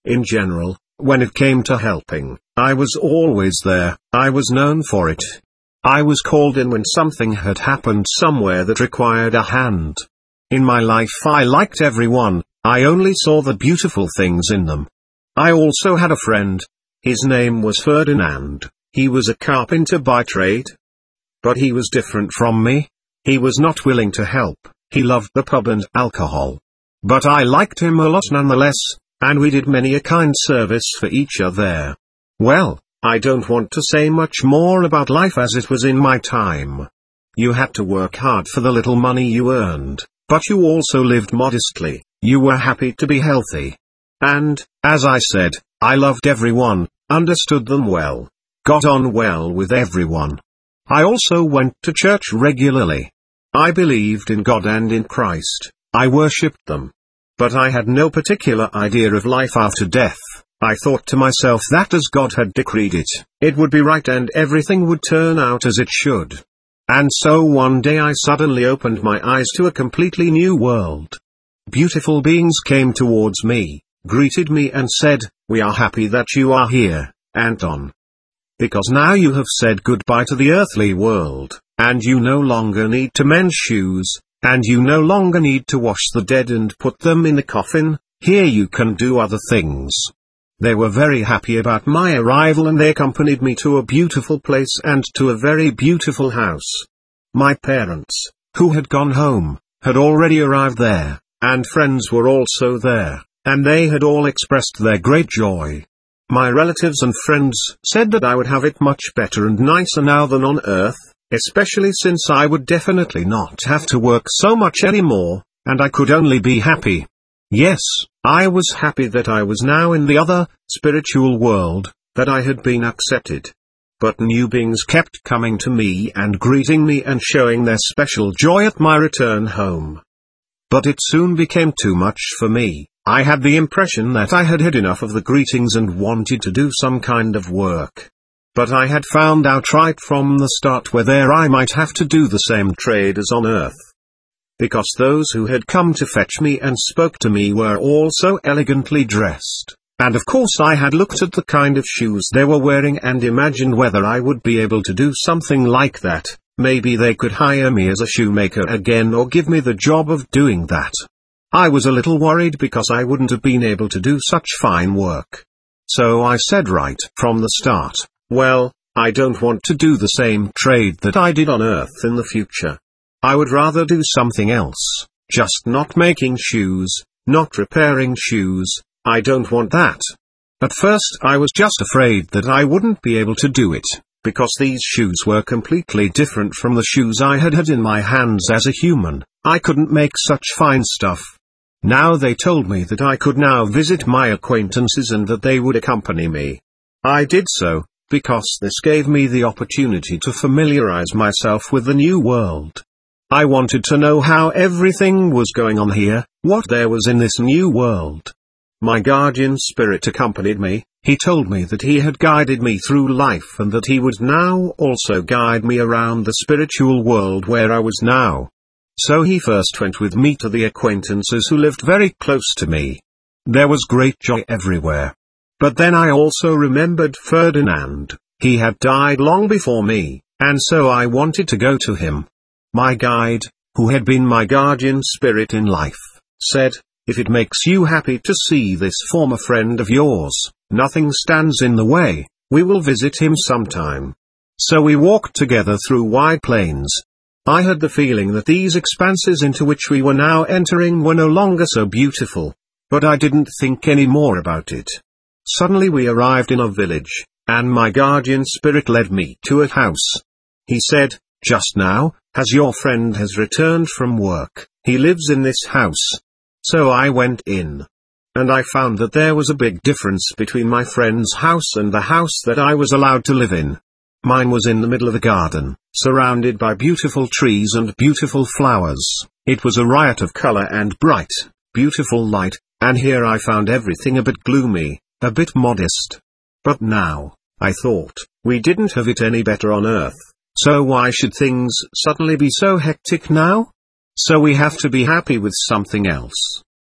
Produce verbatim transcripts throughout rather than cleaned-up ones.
In general, when it came to helping, I was always there. I was known for it. I was called in when something had happened somewhere that required a hand. In my life I liked everyone, I only saw the beautiful things in them. I also had a friend. His name was Ferdinand. He was a carpenter by trade. But he was different from me. He was not willing to help. He loved the pub and alcohol. But I liked him a lot nonetheless, and we did many a kind service for each other. Well, I don't want to say much more about life as it was in my time. You had to work hard for the little money you earned, but you also lived modestly. You were happy to be healthy. And, as I said, I loved everyone, understood them well, got on well with everyone. I also went to church regularly. I believed in God and in Christ. I worshipped them. But I had no particular idea of life after death. I thought to myself that as God had decreed it, it would be right and everything would turn out as it should. And so one day I suddenly opened my eyes to a completely new world. Beautiful beings came towards me, greeted me and said, "We are happy that you are here, Anton. Because now you have said goodbye to the earthly world, and you no longer need to mend shoes, and you no longer need to wash the dead and put them in the coffin, here you can do other things." They were very happy about my arrival and they accompanied me to a beautiful place and to a very beautiful house. My parents, who had gone home, had already arrived there, and friends were also there, and they had all expressed their great joy. My relatives and friends said that I would have it much better and nicer now than on earth, especially since I would definitely not have to work so much anymore, and I could only be happy. Yes, I was happy that I was now in the other, spiritual world, that I had been accepted. But new beings kept coming to me and greeting me and showing their special joy at my return home. But it soon became too much for me. I had the impression that I had had enough of the greetings and wanted to do some kind of work. But I had found out right from the start whether I might have to do the same trade as on earth. Because those who had come to fetch me and spoke to me were all so elegantly dressed, and of course I had looked at the kind of shoes they were wearing and imagined whether I would be able to do something like that. Maybe they could hire me as a shoemaker again or give me the job of doing that. I was a little worried because I wouldn't have been able to do such fine work. So I said right from the start, well, I don't want to do the same trade that I did on earth in the future. I would rather do something else, just not making shoes, not repairing shoes. I don't want that. At first I was just afraid that I wouldn't be able to do it, because these shoes were completely different from the shoes I had had in my hands as a human. I couldn't make such fine stuff. Now they told me that I could now visit my acquaintances and that they would accompany me. I did so, because this gave me the opportunity to familiarize myself with the new world. I wanted to know how everything was going on here, what there was in this new world. My guardian spirit accompanied me. He told me that he had guided me through life and that he would now also guide me around the spiritual world where I was now. So he first went with me to the acquaintances who lived very close to me. There was great joy everywhere. But then I also remembered Ferdinand. He had died long before me, and so I wanted to go to him. My guide, who had been my guardian spirit in life, said, "If it makes you happy to see this former friend of yours, nothing stands in the way, we will visit him sometime." So we walked together through wide plains. I had the feeling that these expanses into which we were now entering were no longer so beautiful, but I didn't think any more about it. Suddenly we arrived in a village, and my guardian spirit led me to a house. He said, "Just now, as your friend has returned from work, he lives in this house." So I went in. And I found that there was a big difference between my friend's house and the house that I was allowed to live in. Mine was in the middle of a garden, surrounded by beautiful trees and beautiful flowers. It was a riot of color and bright, beautiful light, and here I found everything a bit gloomy, a bit modest. But now, I thought, we didn't have it any better on earth, so why should things suddenly be so hectic now? So we have to be happy with something else.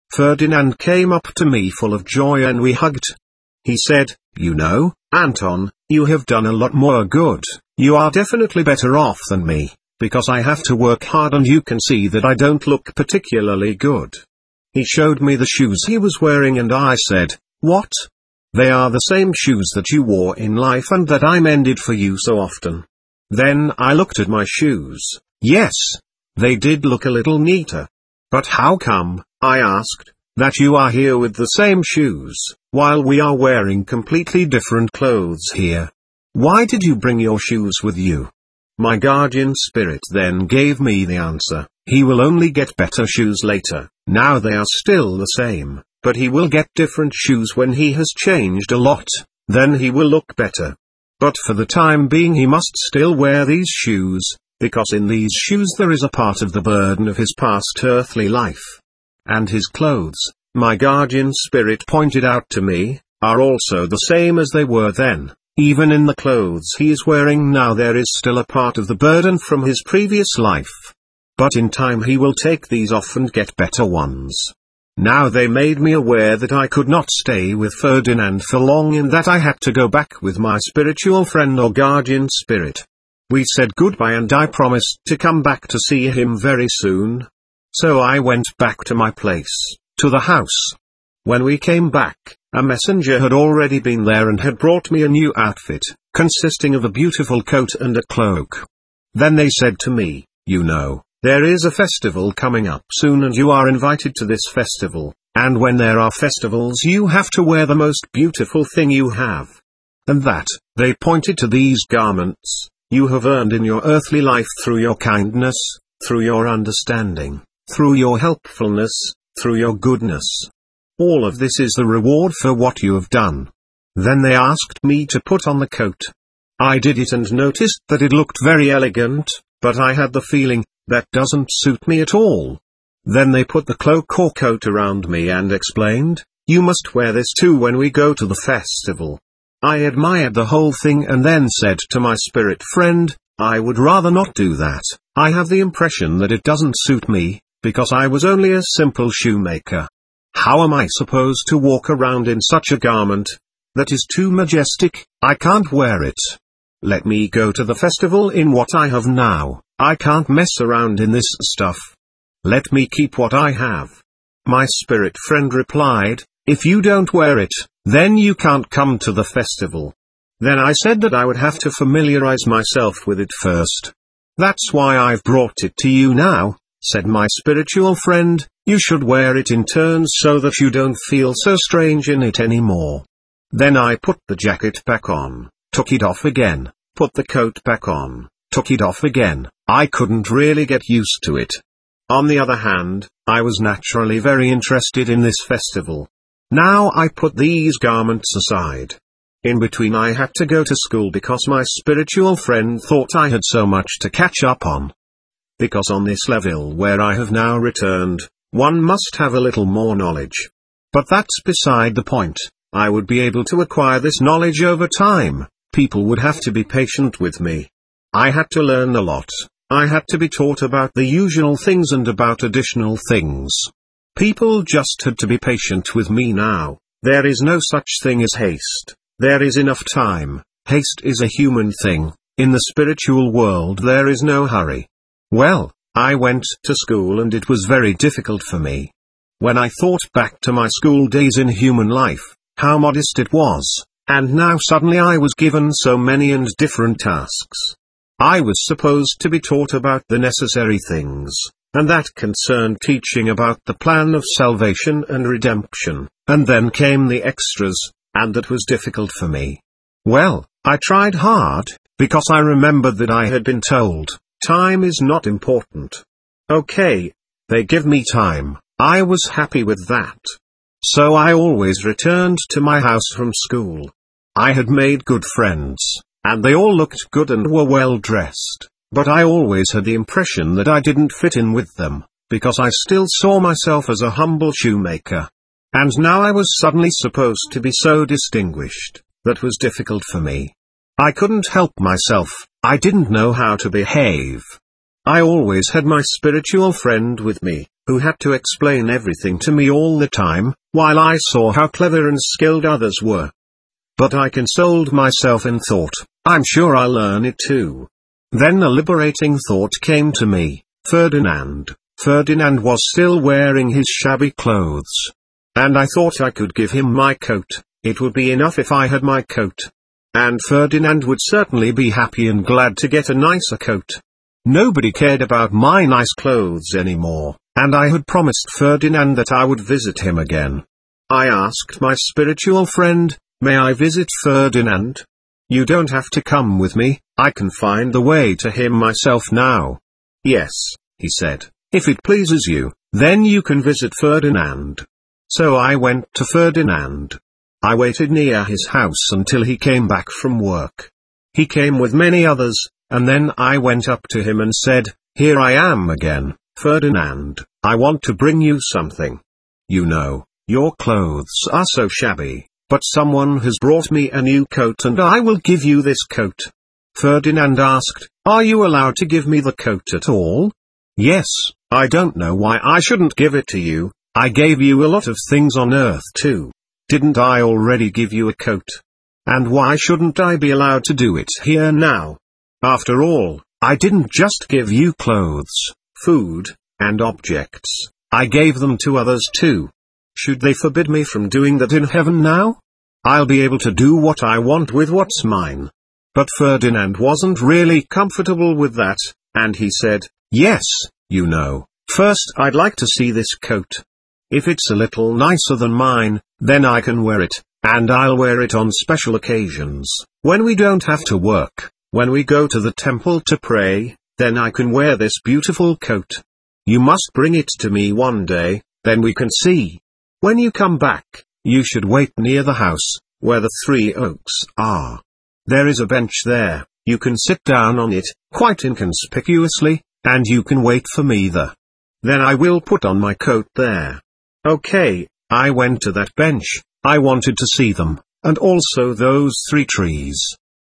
Ferdinand came up to me full of joy and we hugged. He said, "You know, Anton, you have done a lot more good. You are definitely better off than me, because I have to work hard and you can see that I don't look particularly good." He showed me the shoes he was wearing and I said, "What? They are the same shoes that you wore in life and that I mended for you so often." Then I looked at my shoes. Yes, they did look a little neater. "But how come," I asked, "that you are here with the same shoes, while we are wearing completely different clothes here? Why did you bring your shoes with you?" My guardian spirit then gave me the answer: he will only get better shoes later. Now they are still the same, but he will get different shoes when he has changed a lot, then he will look better. But for the time being he must still wear these shoes, because in these shoes there is a part of the burden of his past earthly life. And his clothes, my guardian spirit pointed out to me, are also the same as they were then. Even in the clothes he is wearing now there is still a part of the burden from his previous life. But in time he will take these off and get better ones. Now they made me aware that I could not stay with Ferdinand for long and that I had to go back with my spiritual friend or guardian spirit. We said goodbye and I promised to come back to see him very soon. So I went back to my place, to the house. When we came back, a messenger had already been there and had brought me a new outfit, consisting of a beautiful coat and a cloak. Then they said to me, "You know, there is a festival coming up soon and you are invited to this festival, and when there are festivals you have to wear the most beautiful thing you have. And that," they pointed to these garments, "you have earned in your earthly life through your kindness, through your understanding, through your helpfulness, through your goodness. All of this is the reward for what you have done." Then they asked me to put on the coat. I did it and noticed that it looked very elegant, but I had the feeling, that doesn't suit me at all. Then they put the cloak or coat around me and explained, "You must wear this too when we go to the festival." I admired the whole thing and then said to my spirit friend, "I would rather not do that. I have the impression that it doesn't suit me, because I was only a simple shoemaker. How am I supposed to walk around in such a garment? That is too majestic, I can't wear it. Let me go to the festival in what I have now, I can't mess around in this stuff. Let me keep what I have." My spirit friend replied, "If you don't wear it, then you can't come to the festival." Then I said that I would have to familiarize myself with it first. "That's why I've brought it to you now," said my spiritual friend. "You should wear it in turns so that you don't feel so strange in it anymore." Then I put the jacket back on, took it off again, put the coat back on, took it off again. I couldn't really get used to it. On the other hand, I was naturally very interested in this festival. Now I put these garments aside. In between I had to go to school because my spiritual friend thought I had so much to catch up on. Because on this level where I have now returned, one must have a little more knowledge. But that's beside the point. I would be able to acquire this knowledge over time. People would have to be patient with me. I had to learn a lot. I had to be taught about the usual things and about additional things. People just had to be patient with me now. There is no such thing as haste. There is enough time. Haste is a human thing. In the spiritual world there is no hurry. Well, I went to school and it was very difficult for me. When I thought back to my school days in human life, how modest it was, and now suddenly I was given so many and different tasks. I was supposed to be taught about the necessary things, and that concerned teaching about the plan of salvation and redemption, and then came the extras, and that was difficult for me. Well, I tried hard, because I remembered that I had been told, time is not important. Okay, they give me time, I was happy with that. So I always returned to my house from school. I had made good friends, and they all looked good and were well dressed, but I always had the impression that I didn't fit in with them, because I still saw myself as a humble shoemaker. And now I was suddenly supposed to be so distinguished. That was difficult for me. I couldn't help myself, I didn't know how to behave. I always had my spiritual friend with me, who had to explain everything to me all the time, while I saw how clever and skilled others were. But I consoled myself and thought, I'm sure I'll learn it too. Then a liberating thought came to me, Ferdinand. Ferdinand was still wearing his shabby clothes. And I thought I could give him my coat, it would be enough if I had my coat. And Ferdinand would certainly be happy and glad to get a nicer coat. Nobody cared about my nice clothes anymore, and I had promised Ferdinand that I would visit him again. I asked my spiritual friend, may I visit Ferdinand? You don't have to come with me, I can find the way to him myself now. Yes, he said, if it pleases you, then you can visit Ferdinand. So I went to Ferdinand. I waited near his house until he came back from work. He came with many others, and then I went up to him and said, here I am again, Ferdinand, I want to bring you something. You know, your clothes are so shabby, but someone has brought me a new coat and I will give you this coat. Ferdinand asked, are you allowed to give me the coat at all? Yes, I don't know why I shouldn't give it to you, I gave you a lot of things on earth too. Didn't I already give you a coat? And why shouldn't I be allowed to do it here now? After all, I didn't just give you clothes, food, and objects, I gave them to others too. Should they forbid me from doing that in heaven now? I'll be able to do what I want with what's mine. But Ferdinand wasn't really comfortable with that, and he said, yes, you know, first I'd like to see this coat. If it's a little nicer than mine, then I can wear it, and I'll wear it on special occasions, when we don't have to work, when we go to the temple to pray, then I can wear this beautiful coat. You must bring it to me one day, then we can see. When you come back, you should wait near the house, where the three oaks are. There is a bench there, you can sit down on it, quite inconspicuously, and you can wait for me there. Then I will put on my coat there. Okay, I went to that bench, I wanted to see them, and also those three trees.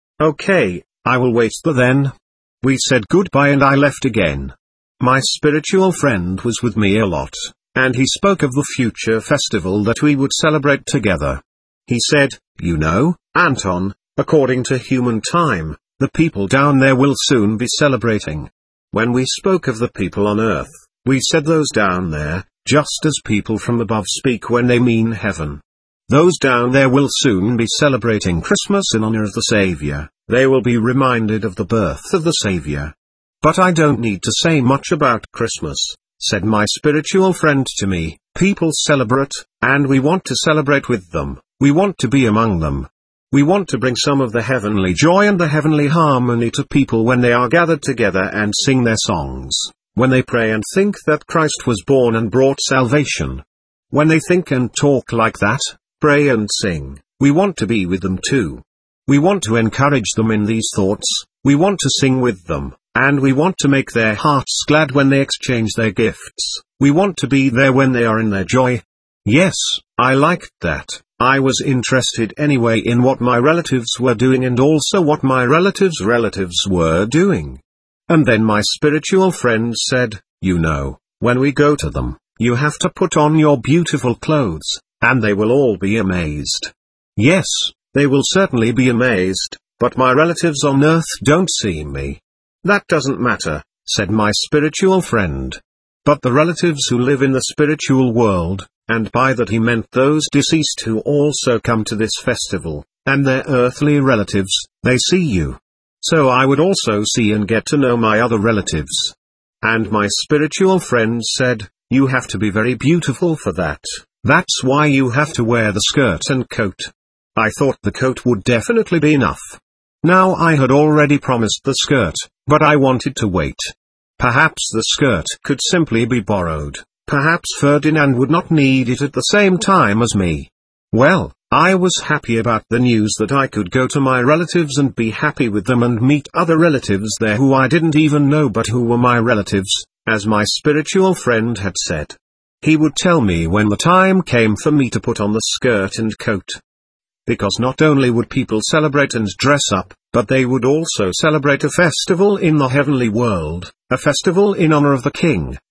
Okay, I will wait there then. We said goodbye and I left again. My spiritual friend was with me a lot, and he spoke of the future festival that we would celebrate together. He said, you know, Anton, according to human time, the people down there will soon be celebrating. When we spoke of the people on earth, we said those down there, just as people from above speak when they mean heaven. Those down there will soon be celebrating Christmas in honor of the Savior, they will be reminded of the birth of the Savior. But I don't need to say much about Christmas, said my spiritual friend to me, people celebrate, and we want to celebrate with them, we want to be among them. We want to bring some of the heavenly joy and the heavenly harmony to people when they are gathered together and sing their songs, when they pray and think that Christ was born and brought salvation. When they think and talk like that, pray and sing, we want to be with them too. We want to encourage them in these thoughts, we want to sing with them, and we want to make their hearts glad when they exchange their gifts, we want to be there when they are in their joy. Yes, I liked that. I was interested anyway in what my relatives were doing and also what my relatives' relatives were doing. And then my spiritual friend said, you know, when we go to them, you have to put on your beautiful clothes, and they will all be amazed. Yes, they will certainly be amazed, but my relatives on earth don't see me. That doesn't matter, said my spiritual friend. But the relatives who live in the spiritual world, and by that he meant those deceased who also come to this festival, and their earthly relatives, they see you. So I would also see and get to know my other relatives. And my spiritual friend said, you have to be very beautiful for that, that's why you have to wear the skirt and coat. I thought the coat would definitely be enough. Now I had already promised the skirt, but I wanted to wait. Perhaps the skirt could simply be borrowed. Perhaps Ferdinand would not need it at the same time as me. Well, I was happy about the news that I could go to my relatives and be happy with them and meet other relatives there who I didn't even know but who were my relatives, as my spiritual friend had said. He would tell me when the time came for me to put on the skirt and coat. Because not only would people celebrate and dress up, but they would also celebrate a festival in the heavenly world, a festival in honor of the King,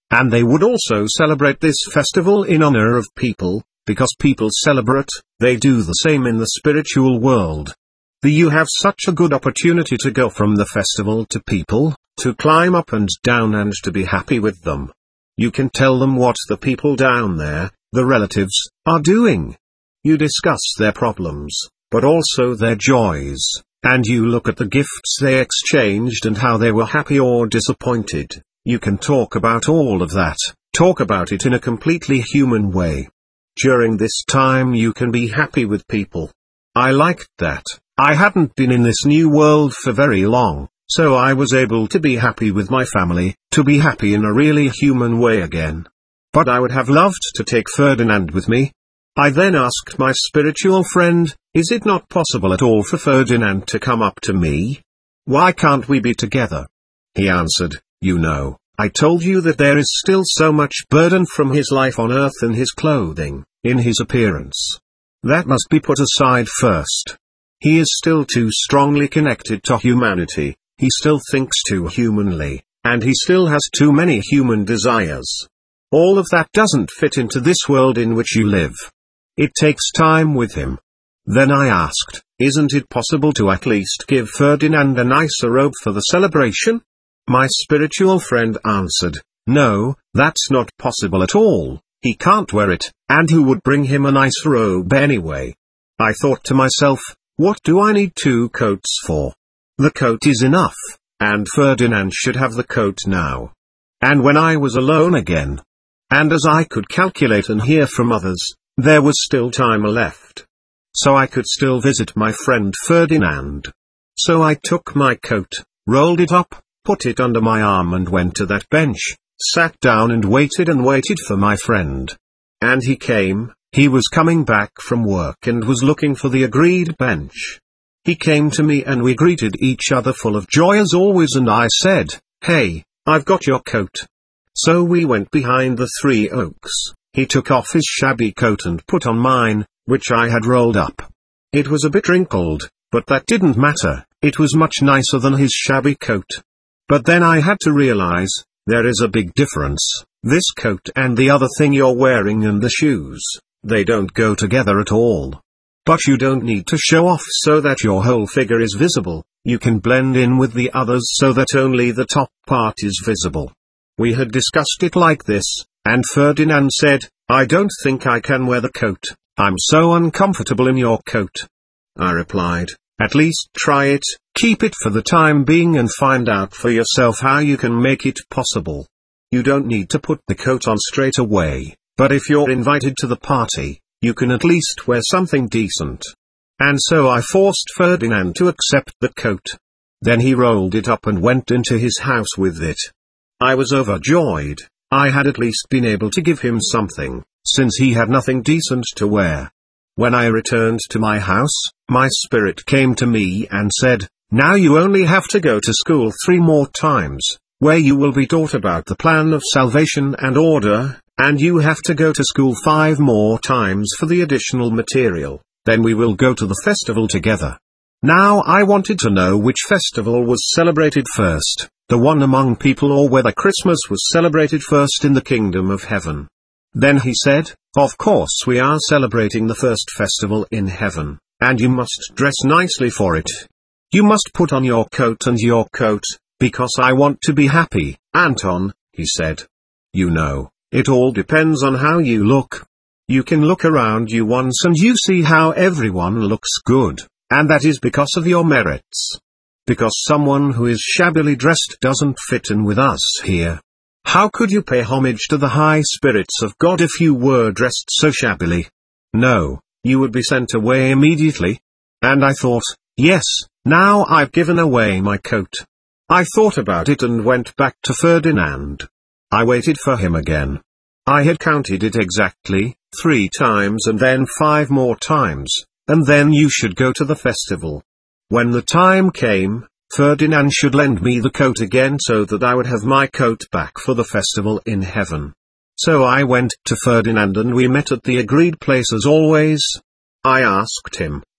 And they would also celebrate this festival in honor of people, because people celebrate, they do the same in the spiritual world. The you have such a good opportunity to go from the festival to people, to climb up and down and to be happy with them. You can tell them what the people down there, the relatives, are doing. You discuss their problems, but also their joys, and you look at the gifts they exchanged and how they were happy or disappointed. You can talk about all of that, talk about it in a completely human way. During this time you can be happy with people. I liked that. I hadn't been in this new world for very long, so I was able to be happy with my family, to be happy in a really human way again. But I would have loved to take Ferdinand with me. I then asked my spiritual friend, is it not possible at all for Ferdinand to come up to me? Why can't we be together? He answered, you know, I told you that there is still so much burden from his life on earth in his clothing, in his appearance. That must be put aside first. He is still too strongly connected to humanity, he still thinks too humanly, and he still has too many human desires. All of that doesn't fit into this world in which you live. It takes time with him. Then I asked, isn't it possible to at least give Ferdinand a nicer robe for the celebration? My spiritual friend answered, no, that's not possible at all, he can't wear it, and who would bring him a nice robe anyway? I thought to myself, what do I need two coats for? The coat is enough, and Ferdinand should have the coat now. And when I was alone again, and as I could calculate and hear from others, there was still time left. So I could still visit my friend Ferdinand. So I took my coat, rolled it up, put it under my arm and went to that bench, sat down and waited and waited for my friend. And he came, he was coming back from work and was looking for the agreed bench. He came to me and we greeted each other full of joy as always, and I said, hey, I've got your coat. So we went behind the three oaks. He took off his shabby coat and put on mine, which I had rolled up. It was a bit wrinkled, but that didn't matter, it was much nicer than his shabby coat. But then I had to realize, there is a big difference, this coat and the other thing you're wearing and the shoes, they don't go together at all. But you don't need to show off so that your whole figure is visible, you can blend in with the others so that only the top part is visible. We had discussed it like this, and Ferdinand said, I don't think I can wear the coat, I'm so uncomfortable in your coat. I replied, at least try it, keep it for the time being and find out for yourself how you can make it possible. You don't need to put the coat on straight away, but if you're invited to the party, you can at least wear something decent. And so I forced Ferdinand to accept the coat. Then he rolled it up and went into his house with it. I was overjoyed. I had at least been able to give him something, since he had nothing decent to wear. When I returned to my house, my spirit came to me and said, now you only have to go to school three more times, where you will be taught about the plan of salvation and order, and you have to go to school five more times for the additional material, then we will go to the festival together. Now I wanted to know which festival was celebrated first, the one among people or whether Christmas was celebrated first in the kingdom of heaven. Then he said, of course we are celebrating the first festival in heaven, and you must dress nicely for it. You must put on your coat and your coat, because I want to be happy, Anton, he said. You know, it all depends on how you look. You can look around you once and you see how everyone looks good, and that is because of your merits. Because someone who is shabbily dressed doesn't fit in with us here. How could you pay homage to the high spirits of God if you were dressed so shabbily? No, you would be sent away immediately. And I thought, yes, now I've given away my coat. I thought about it and went back to Ferdinand. I waited for him again. I had counted it exactly, three times and then five more times, and then you should go to the festival. When the time came, Ferdinand should lend me the coat again so that I would have my coat back for the festival in heaven. So I went to Ferdinand and we met at the agreed place as always. I asked him,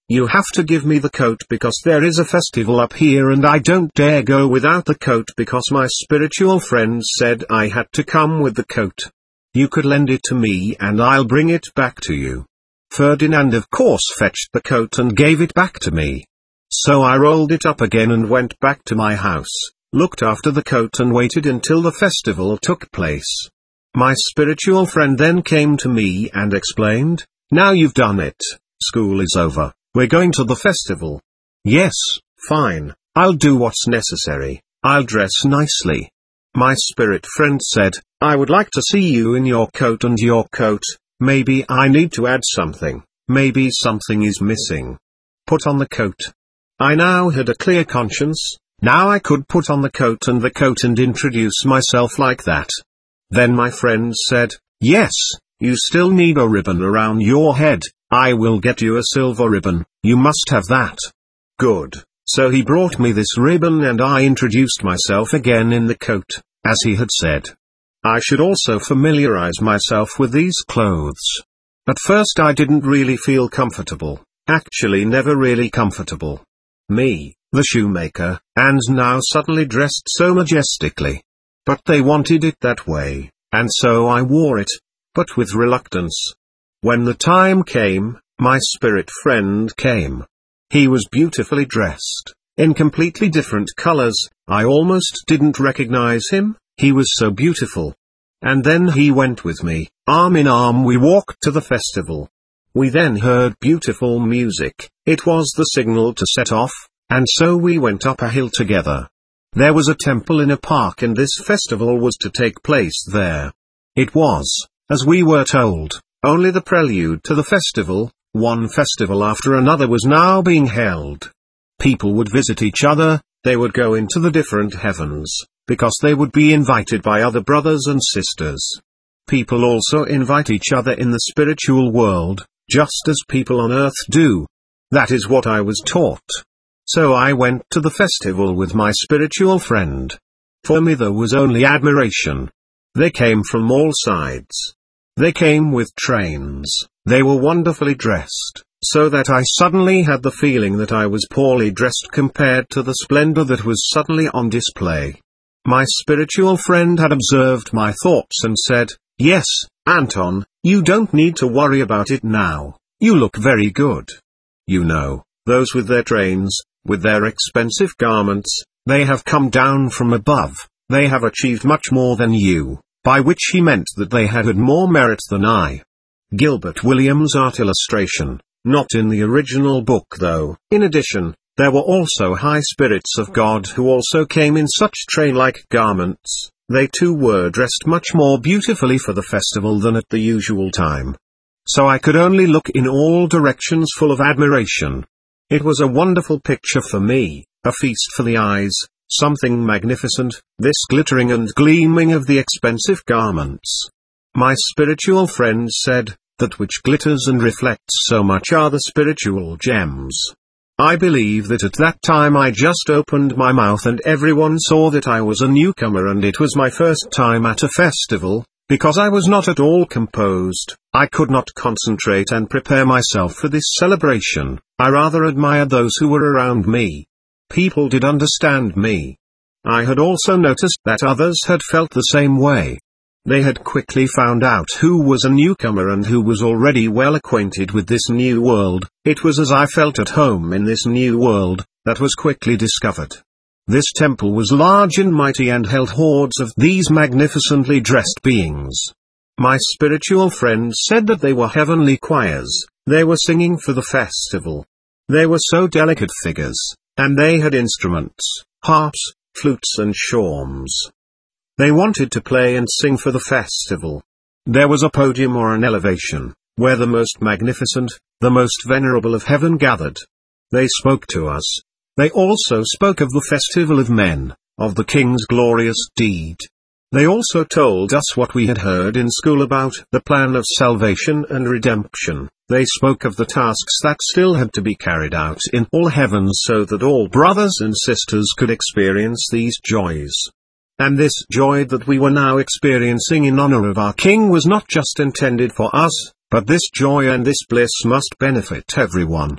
You have to give me the coat because there is a festival up here and I don't dare go without the coat because my spiritual friend said I had to come with the coat. You could lend it to me and I'll bring it back to you. Ferdinand of course fetched the coat and gave it back to me. So I rolled it up again and went back to my house, looked after the coat and waited until the festival took place. My spiritual friend then came to me and explained, "Now you've done it, school is over, we're going to the festival." Yes, fine, I'll do what's necessary, I'll dress nicely. My spirit friend said, "I would like to see you in your coat and your coat, maybe I need to add something, maybe something is missing. Put on the coat." I now had a clear conscience, now I could put on the coat and the coat and introduce myself like that. Then my friend said, "Yes, you still need a ribbon around your head, I will get you a silver ribbon, you must have that." Good, so he brought me this ribbon and I introduced myself again in the coat, as he had said. I should also familiarize myself with these clothes. At first I didn't really feel comfortable, actually never really comfortable. Me, the shoemaker, and now suddenly dressed so majestically. But they wanted it that way, and so I wore it, but with reluctance. When the time came, my spirit friend came. He was beautifully dressed, in completely different colors, I almost didn't recognize him, he was so beautiful. And then he went with me, arm in arm we walked to the festival. We then heard beautiful music, it was the signal to set off, and so we went up a hill together. There was a temple in a park and this festival was to take place there. It was, as we were told, only the prelude to the festival, one festival after another was now being held. People would visit each other, they would go into the different heavens, because they would be invited by other brothers and sisters. People also invite each other in the spiritual world, just as people on earth do. That is what I was taught. So I went to the festival with my spiritual friend. For me there was only admiration. They came from all sides. They came with trains, they were wonderfully dressed, so that I suddenly had the feeling that I was poorly dressed compared to the splendor that was suddenly on display. My spiritual friend had observed my thoughts and said, "Yes, Anton, you don't need to worry about it now, you look very good. You know, those with their trains, with their expensive garments, they have come down from above, they have achieved much more than you," by which he meant that they had had more merit than I. Gilbert Williams' art illustration, not in the original book though. In addition, there were also high spirits of God who also came in such train-like garments, they too were dressed much more beautifully for the festival than at the usual time. So I could only look in all directions full of admiration. It was a wonderful picture for me, a feast for the eyes, something magnificent, this glittering and gleaming of the expensive garments. My spiritual friend said, that which glitters and reflects so much are the spiritual gems. I believe that at that time I just opened my mouth and everyone saw that I was a newcomer and it was my first time at a festival, because I was not at all composed, I could not concentrate and prepare myself for this celebration, I rather admired those who were around me. People did understand me. I had also noticed that others had felt the same way. They had quickly found out who was a newcomer and who was already well acquainted with this new world. It was as I felt at home in this new world, that was quickly discovered. This temple was large and mighty and held hordes of these magnificently dressed beings. My spiritual friend said that they were heavenly choirs, they were singing for the festival. They were so delicate figures, and they had instruments, harps, flutes and shawms. They wanted to play and sing for the festival. There was a podium or an elevation, where the most magnificent, the most venerable of heaven gathered. They spoke to us. They also spoke of the festival of men, of the king's glorious deed. They also told us what we had heard in school about the plan of salvation and redemption. They spoke of the tasks that still had to be carried out in all heavens so that all brothers and sisters could experience these joys. And this joy that we were now experiencing in honor of our King was not just intended for us, but this joy and this bliss must benefit everyone.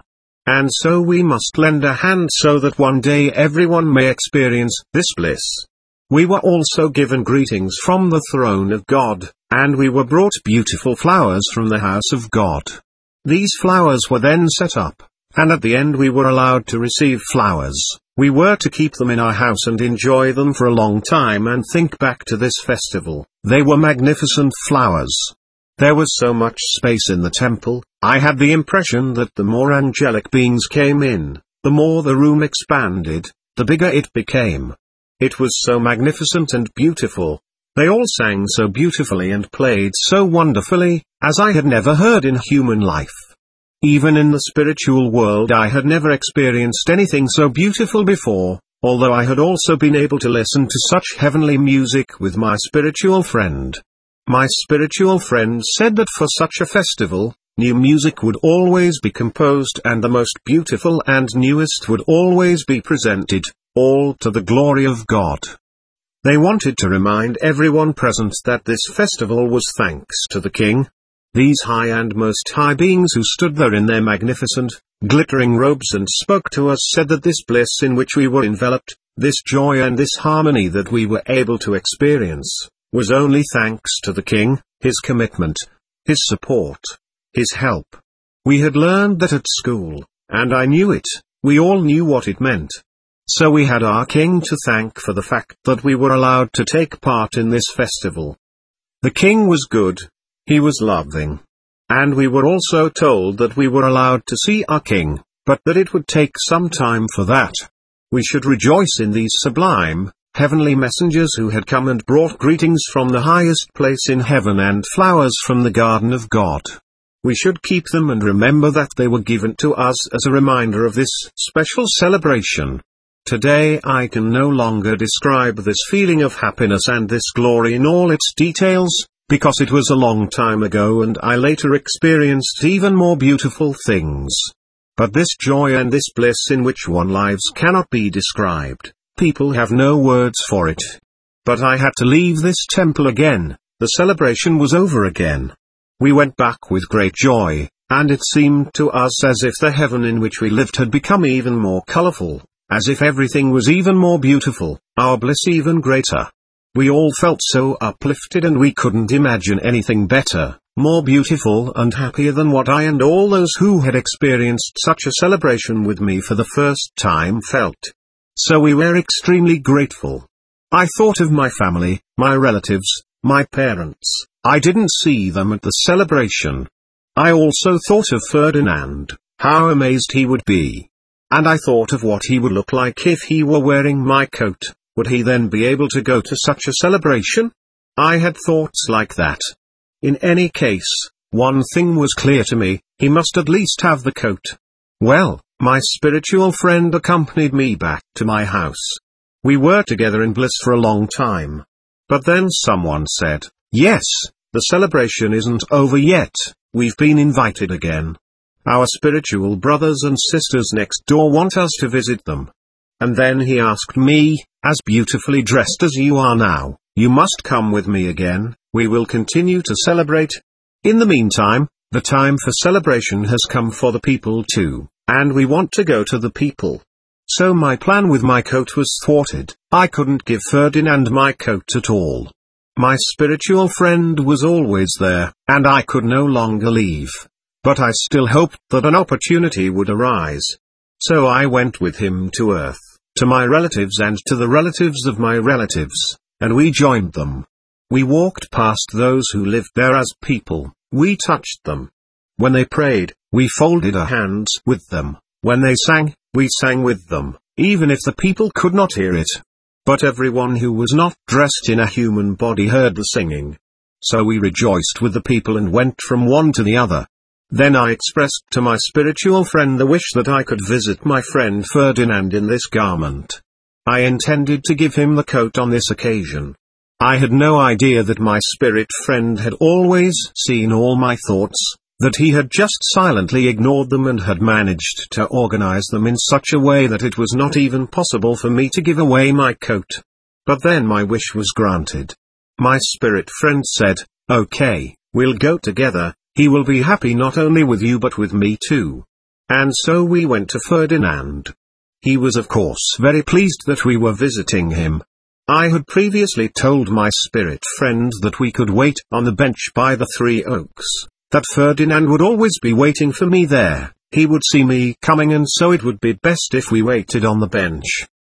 And so we must lend a hand so that one day everyone may experience this bliss. We were also given greetings from the throne of God, and we were brought beautiful flowers from the house of God. These flowers were then set up, and at the end we were allowed to receive flowers. We were to keep them in our house and enjoy them for a long time and think back to this festival. They were magnificent flowers. There was so much space in the temple, I had the impression that the more angelic beings came in, the more the room expanded, the bigger it became. It was so magnificent and beautiful. They all sang so beautifully and played so wonderfully, as I had never heard in human life. Even in the spiritual world I had never experienced anything so beautiful before, although I had also been able to listen to such heavenly music with my spiritual friend. My spiritual friend said that for such a festival, new music would always be composed and the most beautiful and newest would always be presented, all to the glory of God. They wanted to remind everyone present that this festival was thanks to the King. These high and most high beings who stood there in their magnificent, glittering robes and spoke to us said that this bliss in which we were enveloped, this joy and this harmony that we were able to experience, was only thanks to the King, his commitment, his support, his help. We had learned that at school, and I knew it, we all knew what it meant. So we had our King to thank for the fact that we were allowed to take part in this festival. The King was good. He was loving. And we were also told that we were allowed to see our King, but that it would take some time for that. We should rejoice in these sublime, heavenly messengers who had come and brought greetings from the highest place in heaven and flowers from the garden of God. We should keep them and remember that they were given to us as a reminder of this special celebration. Today I can no longer describe this feeling of happiness and this glory in all its details, because it was a long time ago and I later experienced even more beautiful things. But this joy and this bliss in which one lives cannot be described. People have no words for it. But I had to leave this temple again. The celebration was over again. We went back with great joy, and it seemed to us as if the heaven in which we lived had become even more colorful, as if everything was even more beautiful, our bliss even greater. We all felt so uplifted and we couldn't imagine anything better, more beautiful and happier than what I and all those who had experienced such a celebration with me for the first time felt. So we were extremely grateful. I thought of my family, my relatives, my parents. I didn't see them at the celebration. I also thought of Ferdinand, how amazed he would be. And I thought of what he would look like if he were wearing my coat. Would he then be able to go to such a celebration? I had thoughts like that. In any case, one thing was clear to me, he must at least have the coat. Well, my spiritual friend accompanied me back to my house. We were together in bliss for a long time. But then someone said, yes, the celebration isn't over yet, we've been invited again. Our spiritual brothers and sisters next door want us to visit them. And then he asked me, as beautifully dressed as you are now, you must come with me again, we will continue to celebrate. In the meantime, the time for celebration has come for the people too, and we want to go to the people. So my plan with my coat was thwarted. I couldn't give Ferdinand my coat at all. My spiritual friend was always there, and I could no longer leave. But I still hoped that an opportunity would arise. So I went with him to Earth, to my relatives and to the relatives of my relatives, and we joined them. We walked past those who lived there as people, we touched them. When they prayed, we folded our hands with them. When they sang, we sang with them, even if the people could not hear it. But everyone who was not dressed in a human body heard the singing. So we rejoiced with the people and went from one to the other. Then I expressed to my spiritual friend the wish that I could visit my friend Ferdinand in this garment. I intended to give him the coat on this occasion. I had no idea that my spirit friend had always seen all my thoughts, that he had just silently ignored them and had managed to organize them in such a way that it was not even possible for me to give away my coat. But then my wish was granted. My spirit friend said, okay, we'll go together. He will be happy not only with you but with me too. And so we went to Ferdinand. He was of course very pleased that we were visiting him. I had previously told my spirit friend that we could wait on the bench by the Three Oaks, that Ferdinand would always be waiting for me there. He would see me coming, and so it would be best if we waited on the bench.